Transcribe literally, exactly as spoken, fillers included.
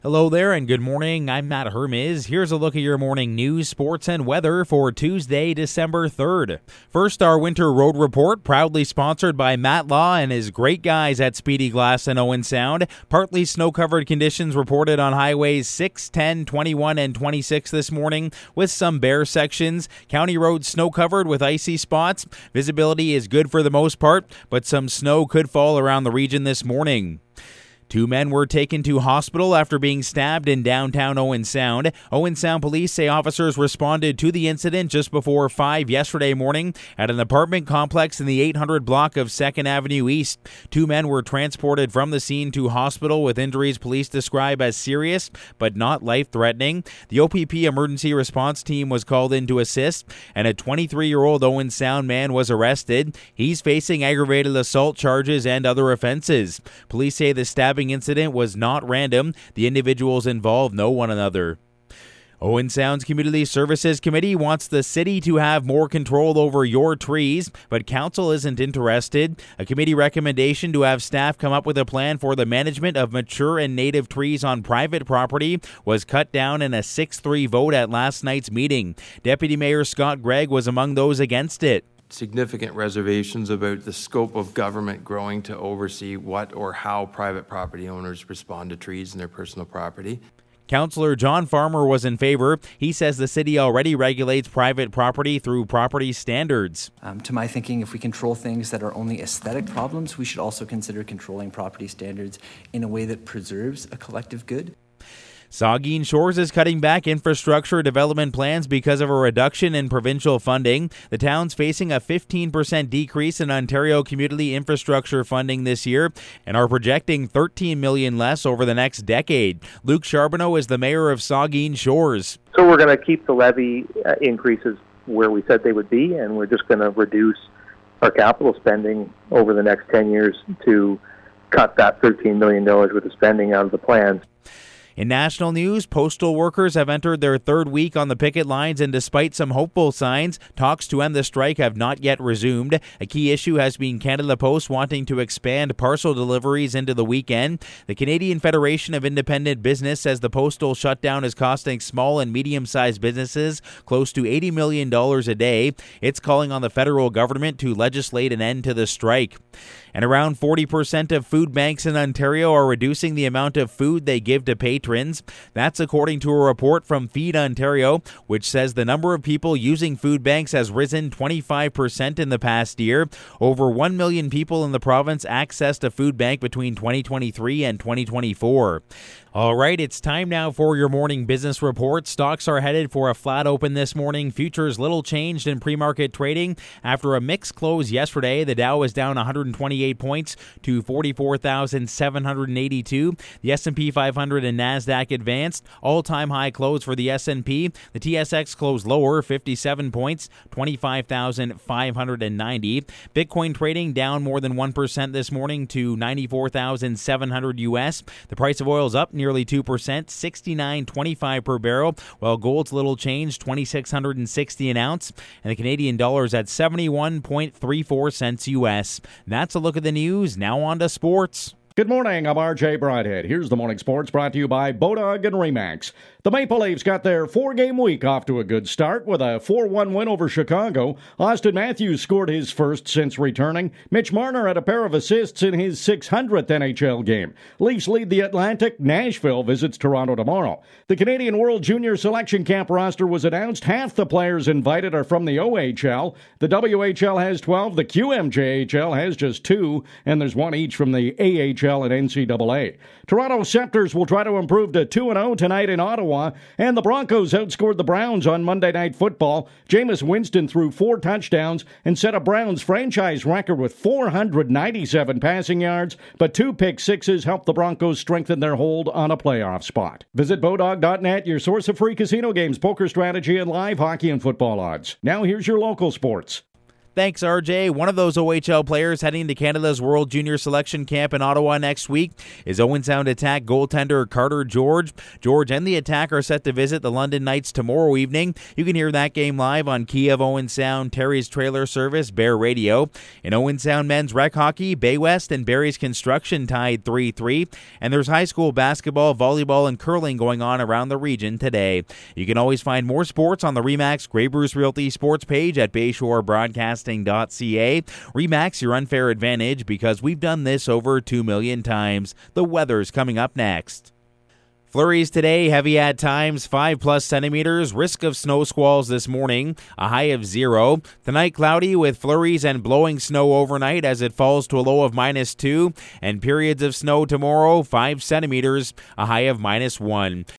Hello there and good morning. I'm Matt Hermes. Here's a look at your morning news, sports, and weather for Tuesday, December third. First, our winter road report, proudly sponsored by Matt Law and his great guys at Speedy Glass and Owen Sound. Partly snow-covered conditions reported on highways six, ten, twenty-one, and twenty-six this morning, with some bare sections. County roads snow-covered with icy spots. Visibility is good for the most part, but some snow could fall around the region this morning. Two men were taken to hospital after being stabbed in downtown Owen Sound. Owen Sound police say officers responded to the incident just before five yesterday morning at an apartment complex in the eight hundred block of second Avenue East. Two men were transported from the scene to hospital with injuries police describe as serious but not life-threatening. The O P P emergency response team was called in to assist, and a twenty-three-year-old Owen Sound man was arrested. He's facing aggravated assault charges and other offenses. Police say the stabbing incident was not random. The individuals involved know one another. Owen Sound's Community Services Committee wants the city to have more control over your trees, but council isn't interested. A committee recommendation to have staff come up with a plan for the management of mature and native trees on private property was cut down in a six three vote at last night's meeting. Deputy Mayor Scott Gregg was among those against it. Significant reservations about the scope of government growing to oversee what or how private property owners respond to trees in their personal property. Councillor John Farmer was in favor. He says the city already regulates private property through property standards. Um, to my thinking, if we control things that are only aesthetic problems, we should also consider controlling property standards in a way that preserves a collective good. Saugeen Shores is cutting back infrastructure development plans because of a reduction in provincial funding. The town's facing a fifteen percent decrease in Ontario community infrastructure funding this year and are projecting thirteen million dollars less over the next decade. Luke Charbonneau is the mayor of Saugeen Shores. So we're going to keep the levy uh, increases where we said they would be, and we're just going to reduce our capital spending over the next ten years to cut that thirteen million dollars worth of spending out of the plans. In national news, postal workers have entered their third week on the picket lines, and despite some hopeful signs, talks to end the strike have not yet resumed. A key issue has been Canada Post wanting to expand parcel deliveries into the weekend. The Canadian Federation of Independent Business says the postal shutdown is costing small and medium-sized businesses close to eighty million dollars a day. It's calling on the federal government to legislate an end to the strike. And around forty percent of food banks in Ontario are reducing the amount of food they give to patrons. That's according to a report from Feed Ontario, which says the number of people using food banks has risen twenty-five percent in the past year. Over one million people in the province accessed a food bank between twenty twenty-three and twenty twenty-four. All right, it's time now for your morning business report. Stocks are headed for a flat open this morning. Futures little changed in pre-market trading. After a mixed close yesterday, the Dow was down one hundred twenty-eight points to forty-four thousand seven hundred eighty-two. The S and P five hundred and NASDAQ advanced. All-time high close for the S and P. The T S X closed lower, fifty-seven points, twenty-five thousand five hundred ninety. Bitcoin trading down more than one percent this morning to ninety-four thousand seven hundred U S. The price of oil is up nearly two percent, sixty-nine twenty-five per barrel, while gold's little change, twenty-six hundred sixty an ounce, and the Canadian dollar is at seventy-one point three four cents U S. That's a look at the news. Now on to sports. Good morning, I'm R J Broadhead. Here's the morning sports brought to you by Bodog and Remax. The Maple Leafs got their four-game week off to a good start with a four one win over Chicago. Austin Matthews scored his first since returning. Mitch Marner had a pair of assists in his six hundredth N H L game. Leafs lead the Atlantic. Nashville visits Toronto tomorrow. The Canadian World Junior Selection Camp roster was announced. Half the players invited are from the O H L. The W H L has twelve. The Q M J H L has just two, and there's one each from the A H L and N C double A. Toronto Scepters will try to improve to two and oh tonight in Ottawa, and the Broncos outscored the Browns on Monday Night Football. Jameis Winston threw four touchdowns and set a Browns franchise record with four hundred ninety-seven passing yards, but two pick sixes helped the Broncos strengthen their hold on a playoff spot. Visit Bodog dot net, your source of free casino games, poker strategy, and live hockey and football odds. Now here's your local sports. Thanks, R J. One of those O H L players heading to Canada's World Junior Selection Camp in Ottawa next week is Owen Sound Attack goaltender Carter George. George and the Attack are set to visit the London Knights tomorrow evening. You can hear that game live on Kiev Owen Sound, Terry's Trailer Service, Bear Radio. In Owen Sound men's rec hockey, Bay West and Barrie's Construction tied three three. And there's high school basketball, volleyball, and curling going on around the region today. You can always find more sports on the RE/MAX Grey Bruce Realty sports page at Bayshore Broadcasting. .ca. RE/MAX, your unfair advantage, because we've done this over two million times. The weather's coming up next. Flurries today, heavy at times, five plus centimeters. Risk of snow squalls this morning, a high of zero. Tonight, cloudy with flurries and blowing snow overnight as it falls to a low of minus two. And periods of snow tomorrow, five centimeters, a high of minus one.